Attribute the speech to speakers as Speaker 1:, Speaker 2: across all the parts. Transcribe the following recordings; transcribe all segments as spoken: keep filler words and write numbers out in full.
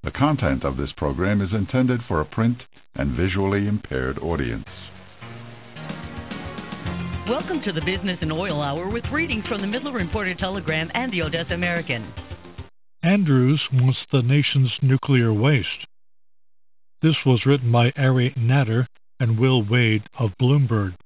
Speaker 1: The content of this program is intended for a print and visually impaired audience.
Speaker 2: Welcome to the Business and Oil Hour with readings from the Midland Reporter-Telegram and the Odessa American.
Speaker 3: Andrews wants the nation's nuclear waste. This was written by Ari Natter and Will Wade of Bloomberg.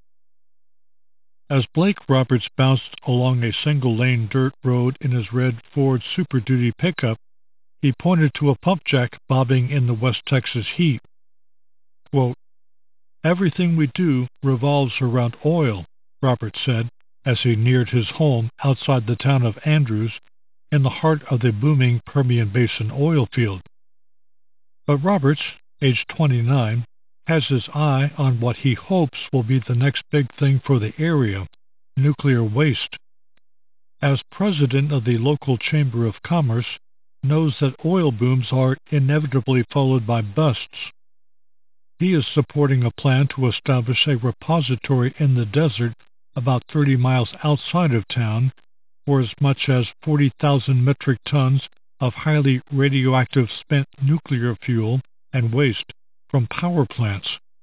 Speaker 3: As Blake Roberts bounced along a single-lane dirt road in his red Ford Super Duty pickup, he pointed to a pump jack bobbing in the West Texas heat. Quote, "Everything we do revolves around oil," Roberts said as he neared his home outside the town of Andrews in the heart of the booming Permian Basin oil field. But Roberts, age twenty-nine, has his eye on what he hopes will be the next big thing for the area, nuclear waste. As president of the local Chamber of Commerce, knows that oil booms are inevitably followed by busts. He is supporting a plan to establish a repository in the desert about thirty miles outside of town for as much as forty thousand metric tons of highly radioactive spent nuclear fuel and waste from power plants.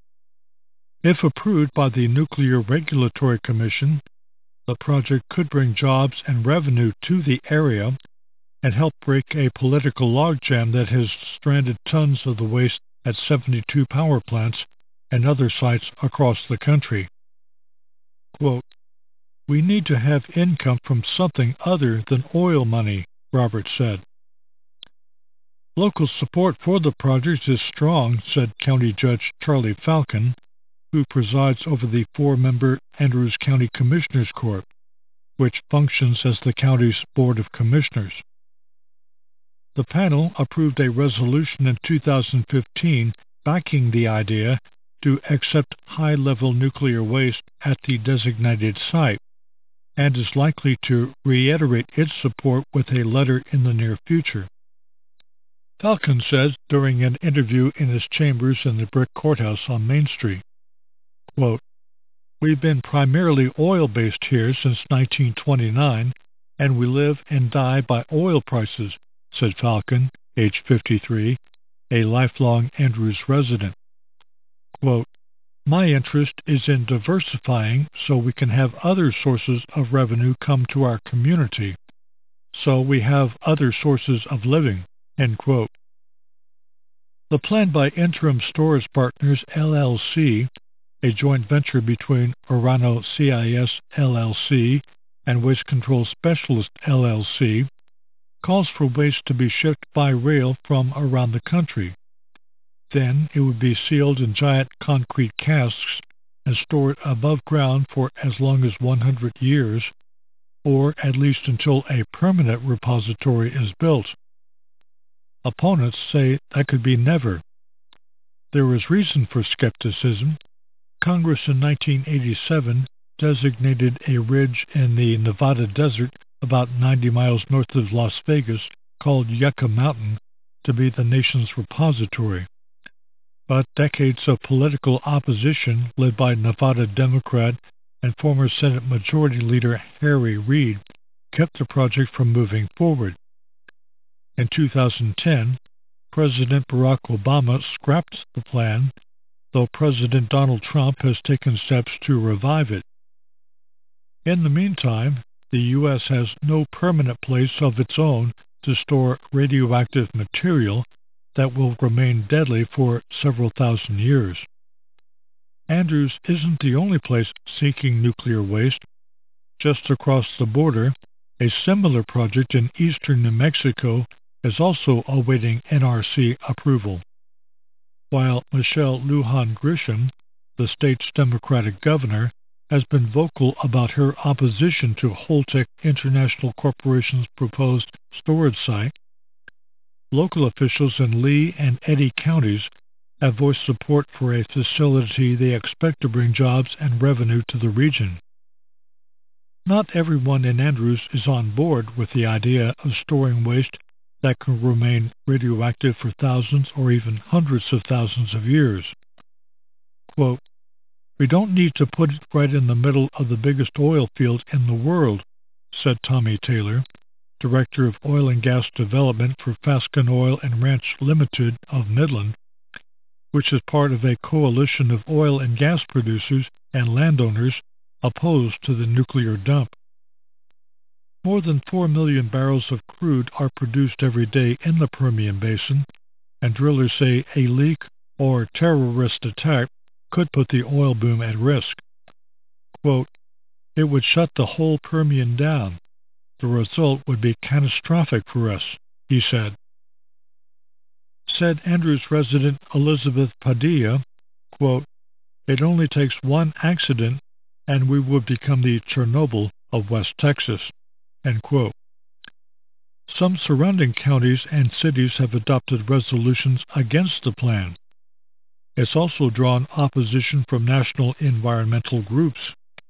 Speaker 3: If approved by the Nuclear Regulatory Commission, the project could bring jobs and revenue to the area and help break a political logjam that has stranded tons of the waste at seventy-two power plants and other sites across the country. Quote, "We need to have income from something other than oil money," Roberts said. Local support for the project is strong, said County Judge Charlie Falcon, who presides over the four-member Andrews County Commissioners Court, which functions as the county's Board of Commissioners. The panel approved a resolution in two thousand fifteen backing the idea to accept high-level nuclear waste at the designated site, and is likely to reiterate its support with a letter in the near future. Falcon said during an interview in his chambers in the Brick Courthouse on Main Street, quote, "We've been primarily oil-based here since nineteen twenty-nine, and we live and die by oil prices," said Falcon, age fifty-three, a lifelong Andrews resident. Quote, "My interest is in diversifying so we can have other sources of revenue come to our community, so we have other sources of living," end quote. The plan by Interim Storage Partners, L L C, a joint venture between Orano C I S, L L C, and Waste Control Specialist, L L C, calls for waste to be shipped by rail from around the country. Then it would be sealed in giant concrete casks and stored above ground for as long as one hundred years, or at least until a permanent repository is built. Opponents say that could be never. There is reason for skepticism. Congress in nineteen eighty-seven designated a ridge in the Nevada desert about ninety miles north of Las Vegas called Yucca Mountain to be the nation's repository. But decades of political opposition led by Nevada Democrat and former Senate Majority Leader Harry Reid kept the project from moving forward. In two thousand ten, President Barack Obama scrapped the plan, though President Donald Trump has taken steps to revive it. In the meantime, the U S has no permanent place of its own to store radioactive material that will remain deadly for several thousand years. Andrews isn't the only place seeking nuclear waste. Just across the border, a similar project in eastern New Mexico is also awaiting N R C approval. While Michelle Lujan Grisham, the state's Democratic governor, has been vocal about her opposition to Holtec International Corporation's proposed storage site, local officials in Lee and Eddy counties have voiced support for a facility they expect to bring jobs and revenue to the region. Not everyone in Andrews is on board with the idea of storing waste that can remain radioactive for thousands or even hundreds of thousands of years. Quote, "We don't need to put it right in the middle of the biggest oil field in the world," said Tommy Taylor, Director of Oil and Gas Development for Fasken Oil and Ranch Limited of Midland, which is part of a coalition of oil and gas producers and landowners opposed to the nuclear dump. More than four million barrels of crude are produced every day in the Permian Basin, and drillers say a leak or terrorist attack could put the oil boom at risk. Quote, "It would shut the whole Permian down. The result would be catastrophic for us," he said. Said Andrews resident Elizabeth Padilla, quote, "It only takes one accident and we would become the Chernobyl of West Texas," end quote. Some surrounding counties and cities have adopted resolutions against the plan. It's also drawn opposition from national environmental groups.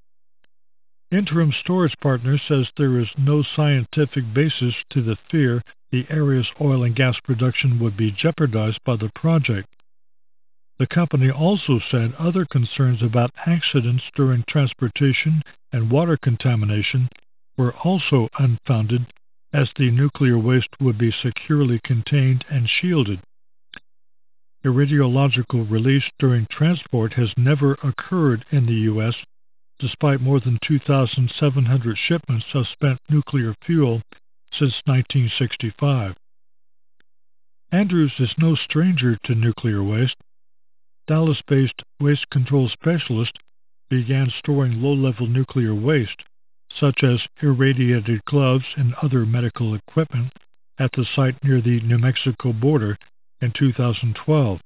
Speaker 3: Interim Storage Partners says there is no scientific basis to the fear the area's oil and gas production would be jeopardized by the project. The company also said other concerns about accidents during transportation and water contamination were also unfounded, as the nuclear waste would be securely contained and shielded. A radiological release during transport has never occurred in the U S, despite more than two thousand seven hundred shipments of spent nuclear fuel since nineteen sixty-five. Andrews is no stranger to nuclear waste. Dallas-based waste control specialist began storing low-level nuclear waste, such as irradiated gloves and other medical equipment, at the site near the New Mexico border in two thousand twelve.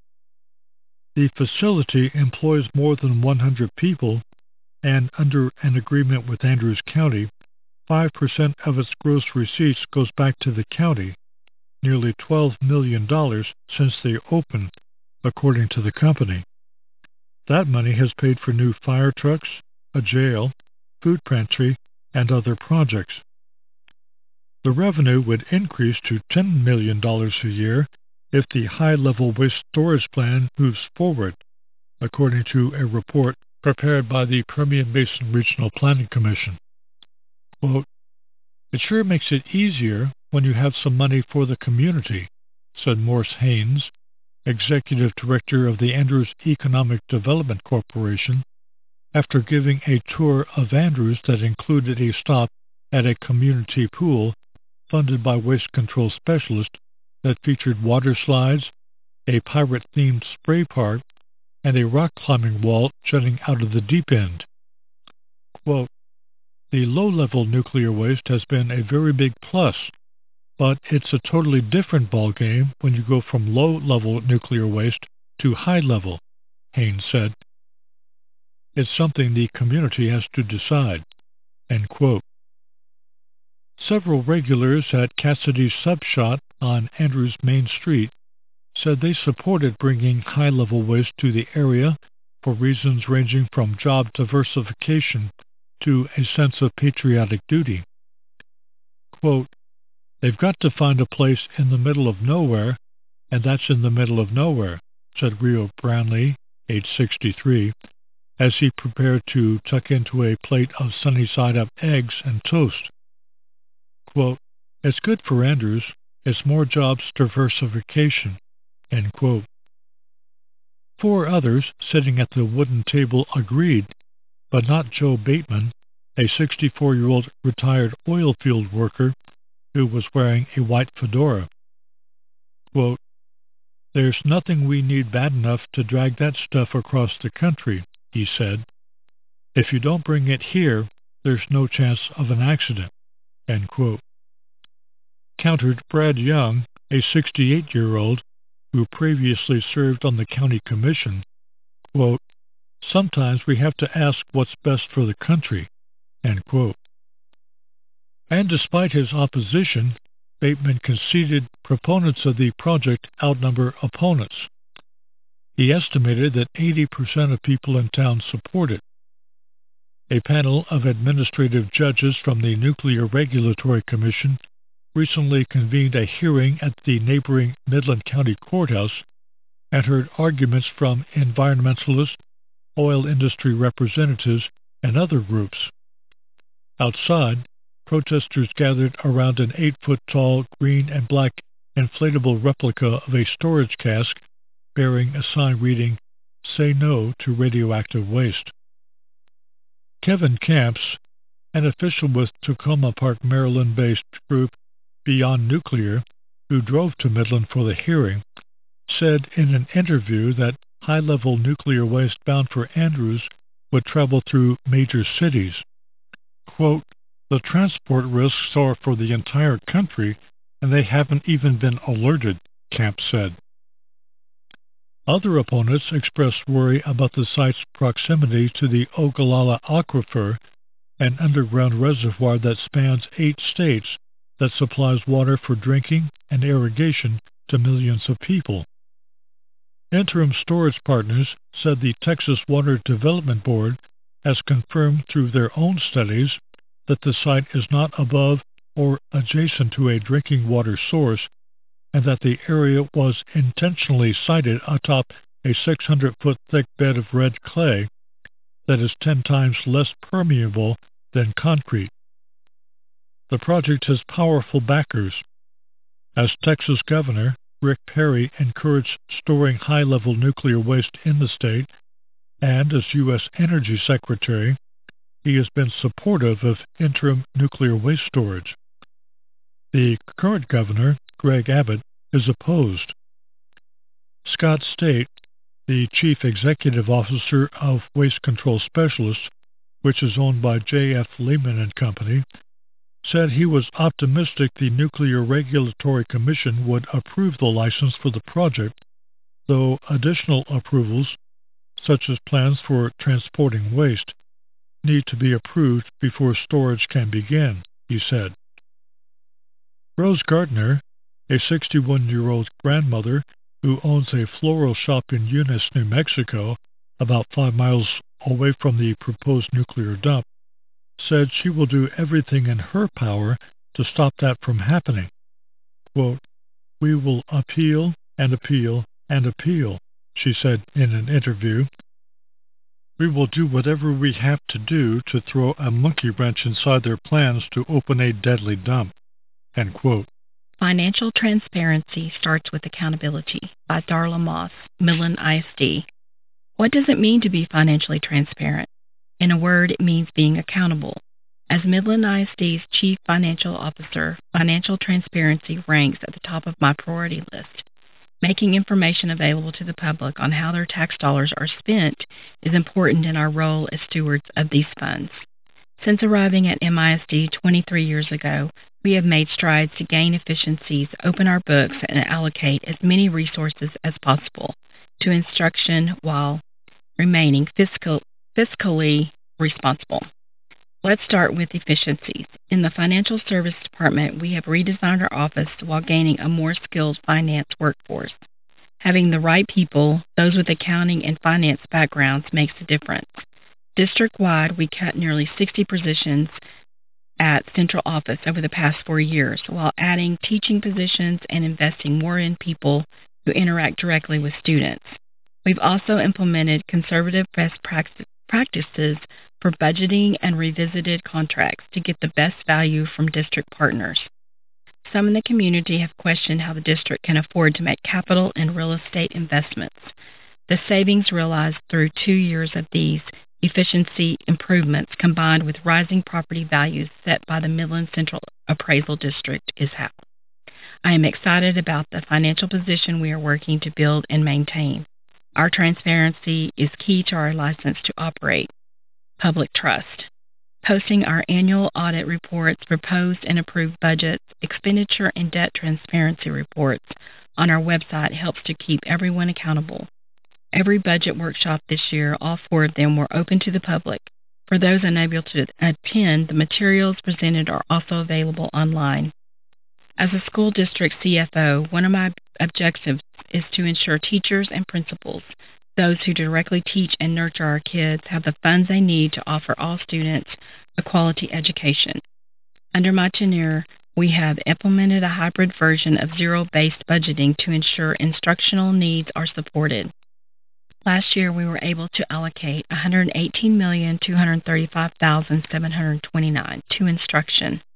Speaker 3: The facility employs more than one hundred people, and under an agreement with Andrews County, five percent of its gross receipts goes back to the county, nearly twelve million dollars since they opened, according to the company. That money has paid for new fire trucks, a jail, food pantry, and other projects. The revenue would increase to ten million dollars a year if the high-level waste storage plan moves forward, according to a report prepared by the Permian Basin Regional Planning Commission. Quote, "It sure makes it easier when you have some money for the community," said Morse Haynes, Executive Director of the Andrews Economic Development Corporation, after giving a tour of Andrews that included a stop at a community pool funded by Waste Control Specialist that featured water slides, a pirate-themed spray park, and a rock-climbing wall jutting out of the deep end. Quote, "The low-level nuclear waste has been a very big plus, but it's a totally different ballgame when you go from low-level nuclear waste to high-level," Haynes said. "It's something the community has to decide," end quote. Several regulars at Cassidy's Sub Shop on Andrews Main Street said they supported bringing high-level waste to the area for reasons ranging from job diversification to a sense of patriotic duty. Quote, "They've got to find a place in the middle of nowhere, and that's in the middle of nowhere," said Rio Brownlee, age sixty-three, as he prepared to tuck into a plate of sunny-side-up eggs and toast. Quote, "It's good for Andrews. It's more jobs diversification," end quote. Four others sitting at the wooden table agreed, but not Joe Bateman, a sixty-four-year-old retired oil field worker who was wearing a white fedora. Quote, "There's nothing we need bad enough to drag that stuff across the country," he said. "If you don't bring it here, there's no chance of an accident," end quote. Countered Brad Young, a sixty-eight-year-old who previously served on the county commission, quote, "Sometimes we have to ask what's best for the country," end quote. And despite his opposition, Bateman conceded proponents of the project outnumber opponents. He estimated that eighty percent of people in town support it. A panel of administrative judges from the Nuclear Regulatory Commission recently convened a hearing at the neighboring Midland County Courthouse and heard arguments from environmentalists, oil industry representatives, and other groups. Outside, protesters gathered around an eight-foot-tall green and black inflatable replica of a storage cask bearing a sign reading, "Say No to Radioactive Waste." Kevin Camps, an official with Tacoma Park, Maryland-based group Beyond Nuclear, who drove to Midland for the hearing, said in an interview that high-level nuclear waste bound for Andrews would travel through major cities. Quote, "The transport risks are for the entire country, and they haven't even been alerted," Camp said. Other opponents expressed worry about the site's proximity to the Ogallala Aquifer, an underground reservoir that spans eight states that supplies water for drinking and irrigation to millions of people. Interim Storage Partners said the Texas Water Development Board has confirmed through their own studies that the site is not above or adjacent to a drinking water source, and that the area was intentionally sited atop a six hundred foot thick bed of red clay that is ten times less permeable than concrete. The project has powerful backers. As Texas Governor, Rick Perry encouraged storing high-level nuclear waste in the state, and as U S Energy Secretary, he has been supportive of interim nuclear waste storage. The current governor, Greg Abbott, is opposed. Scott State, the chief executive officer of Waste Control Specialists, which is owned by J F Lehman and Company, said he was optimistic the Nuclear Regulatory Commission would approve the license for the project, though additional approvals, such as plans for transporting waste, need to be approved before storage can begin, he said. Rose Gardner, a sixty-one-year-old grandmother who owns a floral shop in Eunice, New Mexico, about five miles away from the proposed nuclear dump, said she will do everything in her power to stop that from happening. Quote, "We will appeal and appeal and appeal," she said in an interview. "We will do whatever we have to do to throw a monkey wrench inside their plans to open a deadly dump." End quote.
Speaker 4: Financial Transparency Starts with Accountability by Darla Moss, Midland I S D. What does it mean to be financially transparent? In a word, it means being accountable. As Midland I S D's Chief Financial Officer, financial transparency ranks at the top of my priority list. Making information available to the public on how their tax dollars are spent is important in our role as stewards of these funds. Since arriving at M I S D twenty-three years ago, we have made strides to gain efficiencies, open our books, and allocate as many resources as possible to instruction while remaining fiscal, fiscally responsible. Let's start with efficiencies. In the Financial Service Department, we have redesigned our office while gaining a more skilled finance workforce. Having the right people, those with accounting and finance backgrounds, makes a difference. District-wide, we cut nearly sixty positions at central office over the past four years, while adding teaching positions and investing more in people who interact directly with students. We've also implemented conservative best practices for budgeting and revisited contracts to get the best value from district partners. Some in the community have questioned how the district can afford to make capital and real estate investments. The savings realized through two years of these efficiency improvements, combined with rising property values set by the Midland Central Appraisal District, is how. I am excited about the financial position we are working to build and maintain. Our transparency is key to our license to operate. Public trust. Posting our annual audit reports, proposed and approved budgets, expenditure and debt transparency reports on our website helps to keep everyone accountable. Every budget workshop this year, all four of them were open to the public. For those unable to attend, the materials presented are also available online. As a school district C F O, one of my objectives is to ensure teachers and principals, those who directly teach and nurture our kids, have the funds they need to offer all students a quality education. Under my tenure, we have implemented a hybrid version of zero-based budgeting to ensure instructional needs are supported. Last year, we were able to allocate one hundred eighteen million two hundred thirty-five thousand seven hundred twenty-nine dollars to instruction.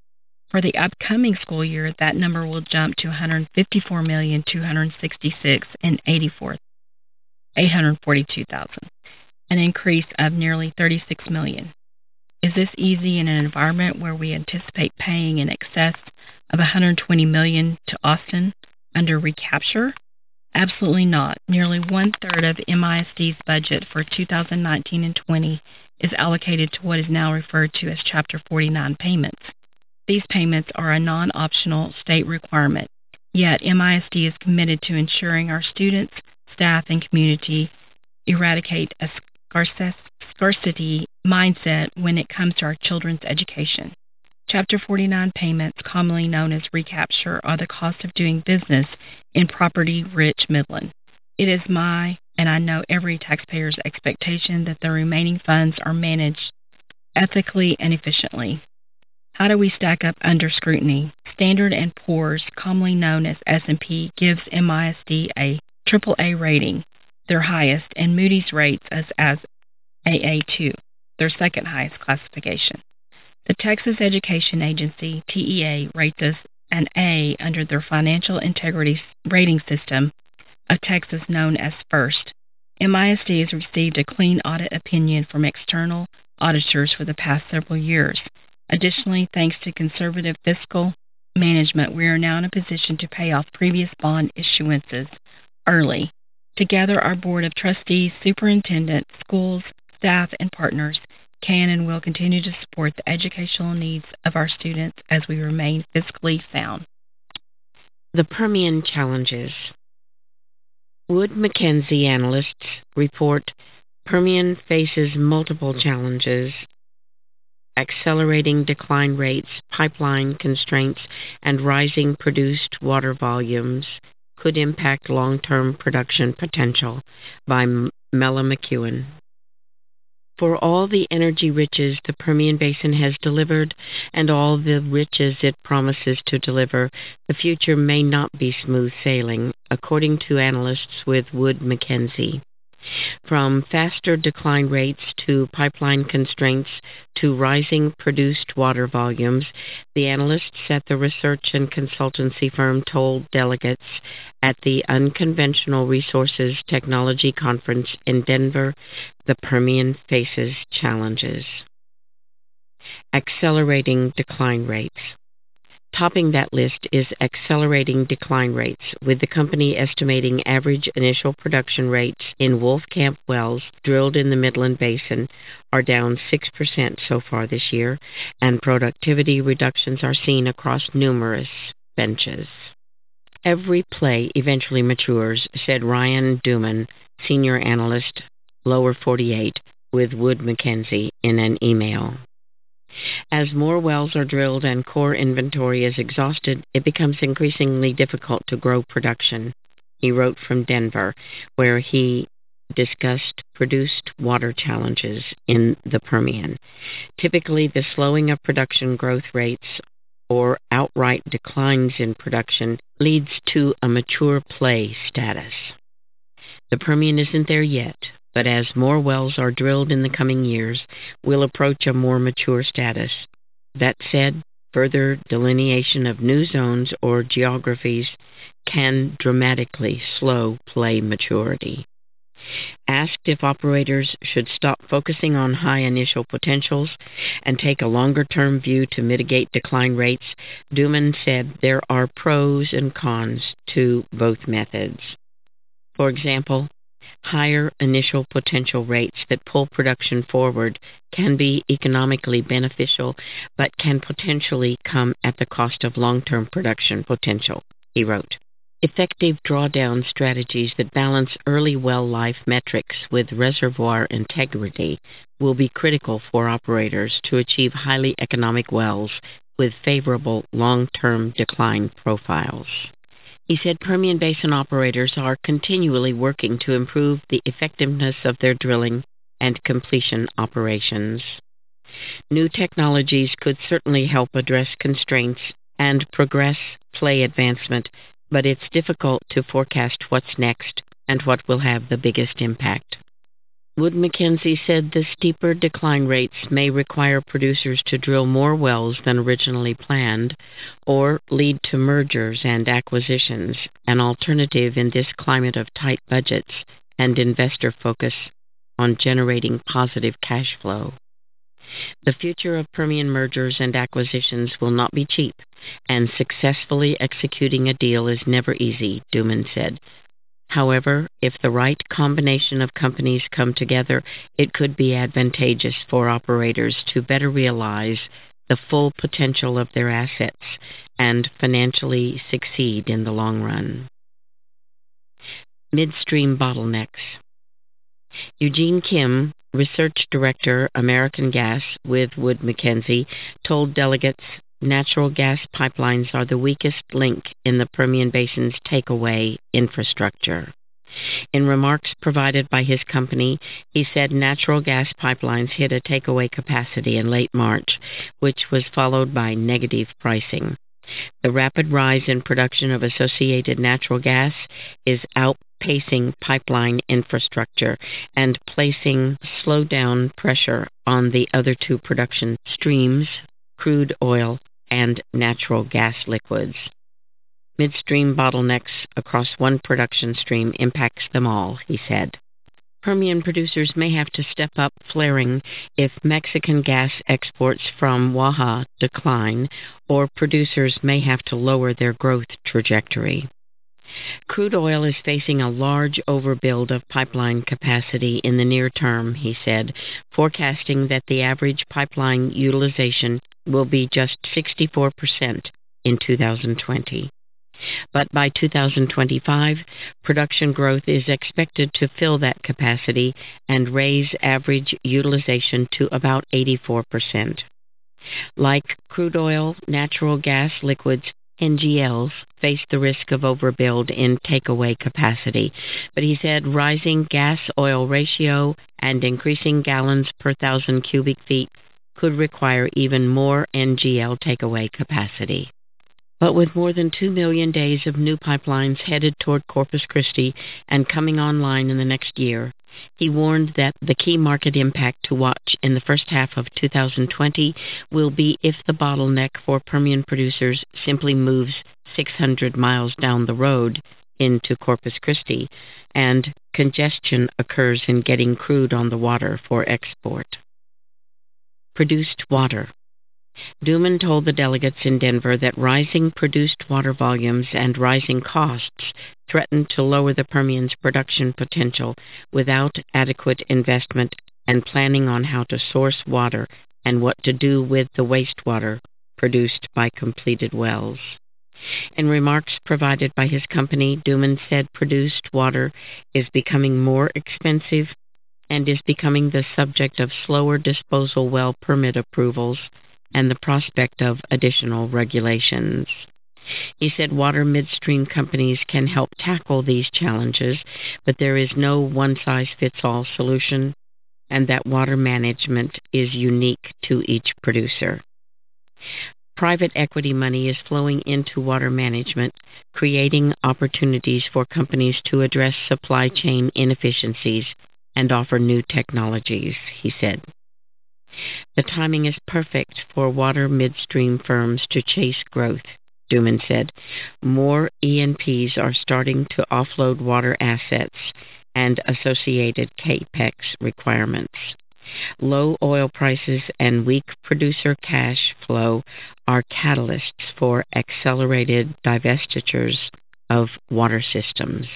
Speaker 4: For the upcoming school year, that number will jump to one hundred fifty-four million, two hundred sixty-six thousand eight hundred forty-two dollars, an increase of nearly thirty-six million dollars. Is this easy in an environment where we anticipate paying in excess of one hundred twenty million dollars to Austin under recapture? Absolutely not. Nearly one-third of M I S D's budget for two thousand nineteen and twenty is allocated to what is now referred to as Chapter forty-nine payments. These payments are a non-optional state requirement, yet M I S D is committed to ensuring our students, staff, and community eradicate a scarcity mindset when it comes to our children's education. Chapter forty-nine payments, commonly known as recapture, are the cost of doing business in property-rich Midland. It is my, and I know every taxpayer's expectation that the remaining funds are managed ethically and efficiently. How do we stack up under scrutiny? Standard and Poor's, commonly known as S and P, gives M I S D a triple A rating, their highest, and Moody's rates us as A A two, their second highest classification. The Texas Education Agency, T E A, rates us an A under their financial integrity rating system of Texas known as FIRST. M I S D has received a clean audit opinion from external auditors for the past several years. Additionally, thanks to conservative fiscal management, we are now in a position to pay off previous bond issuances early. Together, our Board of Trustees, Superintendent, schools, staff, and partners can and will continue to support the educational needs of our students as we remain fiscally sound.
Speaker 5: The Permian Challenges. Wood Mackenzie analysts report Permian faces multiple challenges. Accelerating decline rates, pipeline constraints, and rising produced water volumes could impact long-term production potential, by Mella McEwen. For all the energy riches the Permian Basin has delivered and all the riches it promises to deliver, the future may not be smooth sailing, according to analysts with Wood Mackenzie. From faster decline rates to pipeline constraints to rising produced water volumes, the analysts at the research and consultancy firm told delegates at the Unconventional Resources Technology Conference in Denver, the Permian faces challenges. Accelerating decline rates. Topping that list is accelerating decline rates, with the company estimating average initial production rates in Wolfcamp wells drilled in the Midland Basin are down six percent so far this year, and productivity reductions are seen across numerous benches. Every play eventually matures, said Ryan Duman, senior analyst, Lower forty-eight, with Wood Mackenzie in an email. As more wells are drilled and core inventory is exhausted, it becomes increasingly difficult to grow production, he wrote from Denver, where he discussed produced water challenges in the Permian. Typically, the slowing of production growth rates or outright declines in production leads to a mature play status. The Permian isn't there yet, but as more wells are drilled in the coming years, we'll approach a more mature status. That said, further delineation of new zones or geographies can dramatically slow play maturity. Asked if operators should stop focusing on high initial potentials and take a longer-term view to mitigate decline rates, Duman said there are pros and cons to both methods. For example, higher initial potential rates that pull production forward can be economically beneficial, but can potentially come at the cost of long-term production potential, he wrote. Effective drawdown strategies that balance early well life metrics with reservoir integrity will be critical for operators to achieve highly economic wells with favorable long-term decline profiles. He said Permian Basin operators are continually working to improve the effectiveness of their drilling and completion operations. New technologies could certainly help address constraints and progress play advancement, but it's difficult to forecast what's next and what will have the biggest impact. Wood Mackenzie said the steeper decline rates may require producers to drill more wells than originally planned or lead to mergers and acquisitions, an alternative in this climate of tight budgets and investor focus on generating positive cash flow. The future of Permian mergers and acquisitions will not be cheap, and successfully executing a deal is never easy, Duman said. However, if the right combination of companies come together, it could be advantageous for operators to better realize the full potential of their assets and financially succeed in the long run. Midstream bottlenecks. Eugene Kim, Research Director, American Gas with Wood Mackenzie, told delegates natural gas pipelines are the weakest link in the Permian Basin's takeaway infrastructure. In remarks provided by his company, he said natural gas pipelines hit a takeaway capacity in late March, which was followed by negative pricing. The rapid rise in production of associated natural gas is outpacing pipeline infrastructure and placing slow-down pressure on the other two production streams, crude oil and natural gas liquids. Midstream bottlenecks across one production stream impacts them all, he said. Permian producers may have to step up flaring if Mexican gas exports from Waha decline, or producers may have to lower their growth trajectory. Crude oil is facing a large overbuild of pipeline capacity in the near term, he said, forecasting that the average pipeline utilization will be just sixty-four percent in two thousand twenty. But by two thousand twenty-five, production growth is expected to fill that capacity and raise average utilization to about eighty-four percent. Like crude oil, natural gas liquids, N G Ls face the risk of overbuild in takeaway capacity, but he said rising gas-oil ratio and increasing gallons per thousand cubic feet could require even more N G L takeaway capacity. But with more than two million days of new pipelines headed toward Corpus Christi and coming online in the next year, he warned that the key market impact to watch in the first half of two thousand twenty will be if the bottleneck for Permian producers simply moves six hundred miles down the road into Corpus Christi, and congestion occurs in getting crude on the water for export. Produced water. Duman told the delegates in Denver that rising produced water volumes and rising costs threaten to lower the Permian's production potential without adequate investment and planning on how to source water and what to do with the wastewater produced by completed wells. In remarks provided by his company, Duman said produced water is becoming more expensive and is becoming the subject of slower disposal well permit approvals and the prospect of additional regulations. He said water midstream companies can help tackle these challenges, but there is no one-size-fits-all solution, and that water management is unique to each producer. Private equity money is flowing into water management, creating opportunities for companies to address supply chain inefficiencies and offer new technologies, he said. The timing is perfect for water midstream firms to chase growth, Duman said. More E and Ps are starting to offload water assets and associated CAPEX requirements. Low oil prices and weak producer cash flow are catalysts for accelerated divestitures of water systems.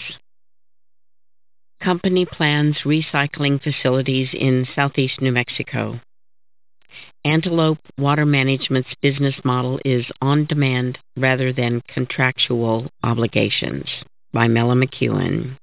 Speaker 5: Company plans recycling facilities in southeast New Mexico. Antelope Water Management's business model is on-demand rather than contractual obligations, by Mela McEwen.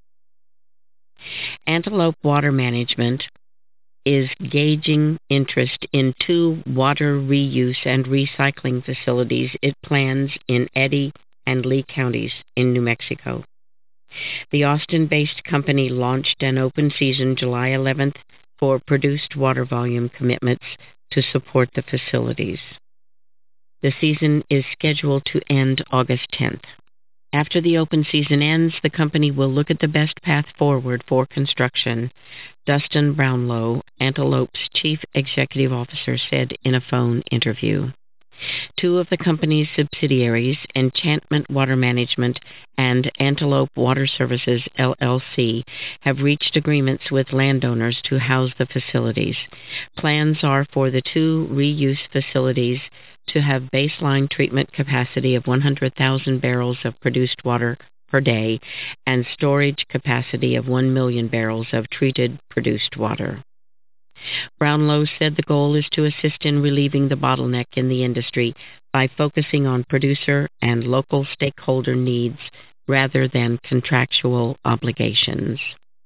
Speaker 5: Antelope Water Management is gauging interest in two water reuse and recycling facilities it plans in Eddy and Lee counties in New Mexico. The Austin-based company launched an open season July eleventh for produced water volume commitments to support the facilities. The season is scheduled to end August tenth. After the open season ends, the company will look at the best path forward for construction, Dustin Brownlow, Antelope's chief executive officer, said in a phone interview. Two of the company's subsidiaries, Enchantment Water Management and Antelope Water Services, L L C, have reached agreements with landowners to house the facilities. Plans are for the two reuse facilities to have baseline treatment capacity of one hundred thousand barrels of produced water per day and storage capacity of one million barrels of treated produced water. Brownlow said the goal is to assist in relieving the bottleneck in the industry by focusing on producer and local stakeholder needs rather than contractual obligations.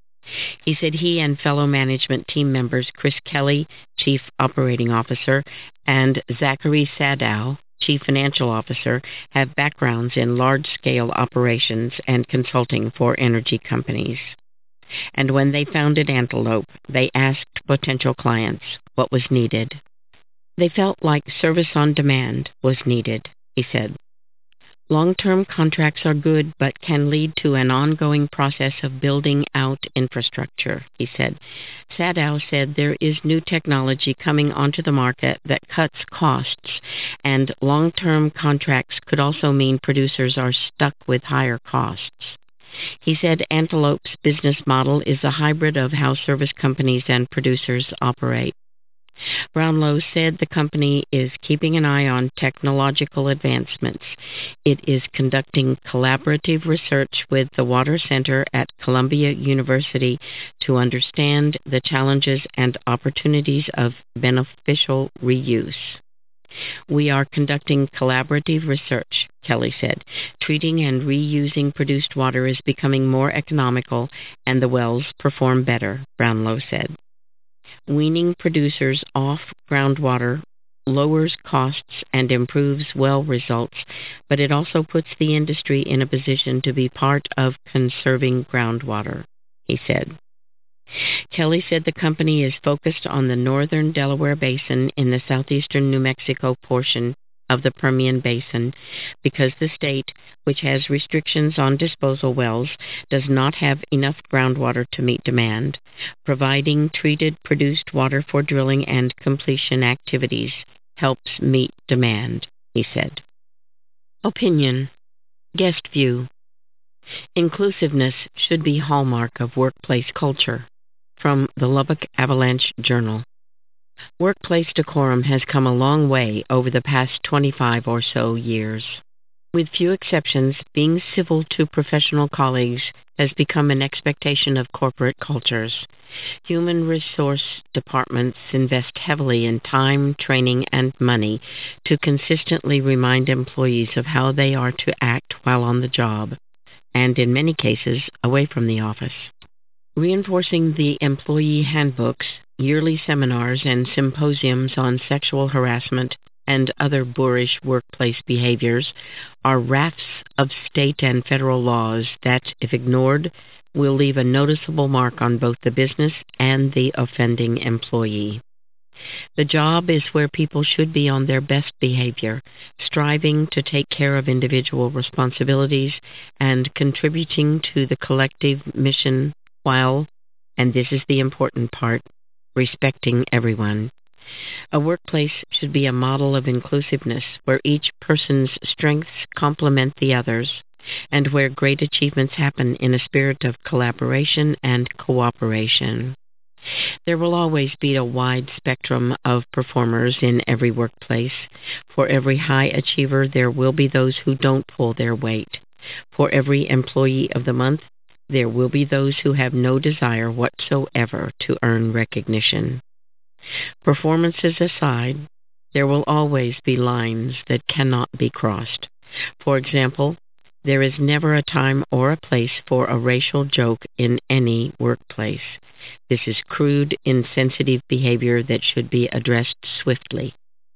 Speaker 5: He said he and fellow management team members Chris Kelly, Chief Operating Officer, and Zachary Sadow, Chief Financial Officer, have backgrounds in large-scale operations and consulting for energy companies. And when they founded Antelope, they asked potential clients what was needed. They felt like service on demand was needed, he said. Long-term contracts are good but can lead to an ongoing process of building out infrastructure, he said. Sadow said there is new technology coming onto the market that cuts costs, and long-term contracts could also mean producers are stuck with higher costs. He said Antelope's business model is a hybrid of how service companies and producers operate. Brownlow said the company is keeping an eye on technological advancements. It is conducting collaborative research with the Water Center at Columbia University to understand the challenges and opportunities of beneficial reuse. We are conducting collaborative research, Kelly said. Treating and reusing produced water is becoming more economical, and the wells perform better, Brownlow said. Weaning producers off groundwater lowers costs and improves well results, but it also puts the industry in a position to be part of conserving groundwater, he said. Kelly said the company is focused on the northern Delaware Basin in the southeastern New Mexico portion of the Permian Basin because the state, which has restrictions on disposal wells, does not have enough groundwater to meet demand. Providing treated produced water for drilling and completion activities helps meet demand, he said. Opinion. Guest view. Inclusiveness should be hallmark of workplace culture. From the Lubbock Avalanche Journal. Workplace decorum has come a long way over the past twenty-five or so years. With few exceptions, being civil to professional colleagues has become an expectation of corporate cultures. Human resource departments invest heavily in time, training, and money to consistently remind employees of how they are to act while on the job, and in many cases, away from the office. Reinforcing the employee handbooks, yearly seminars, and symposiums on sexual harassment and other boorish workplace behaviors are rafts of state and federal laws that, if ignored, will leave a noticeable mark on both the business and the offending employee. The job is where people should be on their best behavior, striving to take care of individual responsibilities and contributing to the collective mission while, and this is the important part, respecting everyone. A workplace should be a model of inclusiveness where each person's strengths complement the others and where great achievements happen in a spirit of collaboration and cooperation. There will always be a wide spectrum of performers in every workplace. For every high achiever, there will be those who don't pull their weight. For every employee of the month, there will be those who have no desire whatsoever to earn recognition. Performances aside, there will always be lines that cannot be crossed. For example, there is never a time or a place for a racial joke in any workplace. This is crude, insensitive behavior that should be addressed swiftly.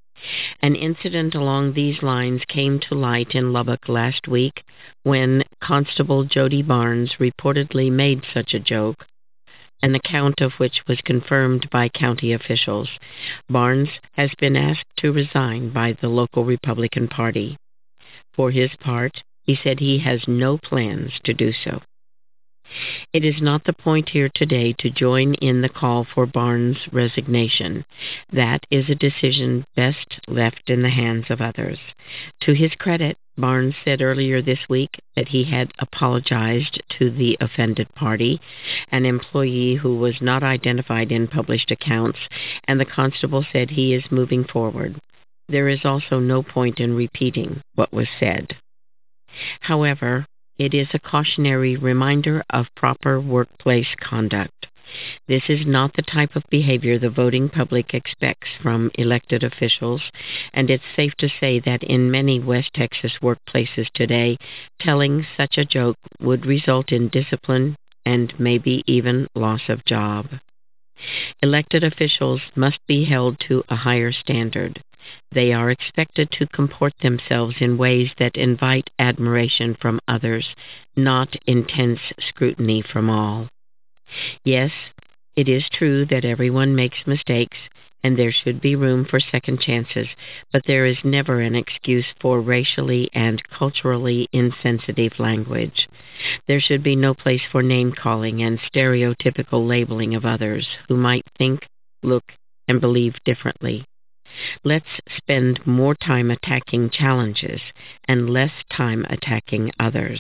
Speaker 5: An incident along these lines came to light in Lubbock last week when Constable Jody Barnes reportedly made such a joke, an account of which was confirmed by county officials. Barnes has been asked to resign by the local Republican Party. For his part, He said he has no plans to do so. It is not the point here today to join in the call for Barnes' resignation. That is a decision best left in the hands of others. To his credit, Barnes said earlier this week that he had apologized to the offended party, an employee who was not identified in published accounts, and the constable said he is moving forward. There is also no point in repeating what was said. However, it is a cautionary reminder of proper workplace conduct. This is not the type of behavior the voting public expects from elected officials, and it's safe to say that in many West Texas workplaces today, telling such a joke would result in discipline and maybe even loss of job. Elected officials must be held to a higher standard. They are expected to comport themselves in ways that invite admiration from others, not intense scrutiny from all. Yes, it is true that everyone makes mistakes, and there should be room for second chances, but there is never an excuse for racially and culturally insensitive language. There should be no place for name-calling and stereotypical labeling of others who might think, look, and believe differently. Let's spend more time attacking challenges and less time attacking others.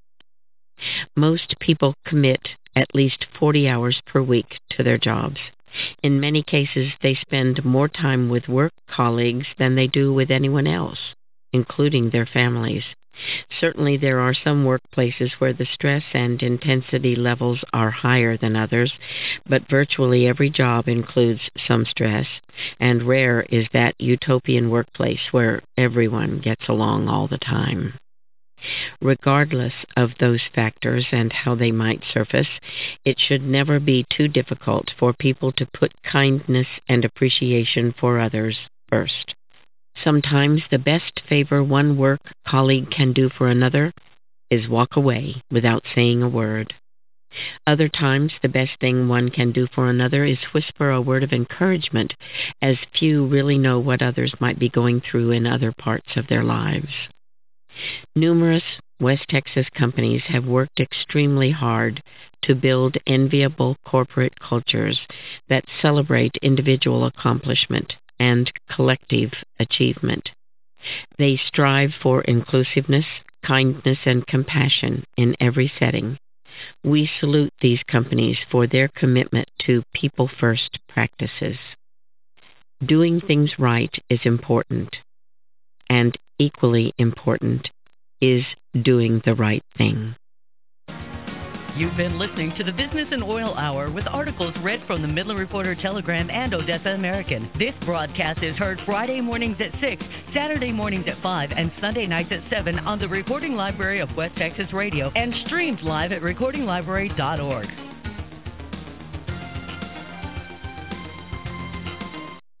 Speaker 5: Most people commit at least forty hours per week to their jobs. In many cases, they spend more time with work colleagues than they do with anyone else, including their families. Certainly, there are some workplaces where the stress and intensity levels are higher than others, but virtually every job includes some stress, and rare is that utopian workplace where everyone gets along all the time. Regardless of those factors and how they might surface, it should never be too difficult for people to put kindness and appreciation for others first. Sometimes the best favor one work colleague can do for another is walk away without saying a word. Other times, the best thing one can do for another is whisper a word of encouragement, as few really know what others might be going through in other parts of their lives. Numerous West Texas companies have worked extremely hard to build enviable corporate cultures that celebrate individual accomplishment and collective achievement. They strive for inclusiveness, kindness, and compassion in every setting. We salute these companies for their commitment to people-first practices. Doing things right is important, and equally important is doing the right thing.
Speaker 2: You've been listening to the Business and Oil Hour with articles read from the Midland Reporter-Telegram and Odessa American. This broadcast is heard Friday mornings at six, Saturday mornings at five, and Sunday nights at seven on the Recording Library of West Texas Radio and streamed live at recording library dot org.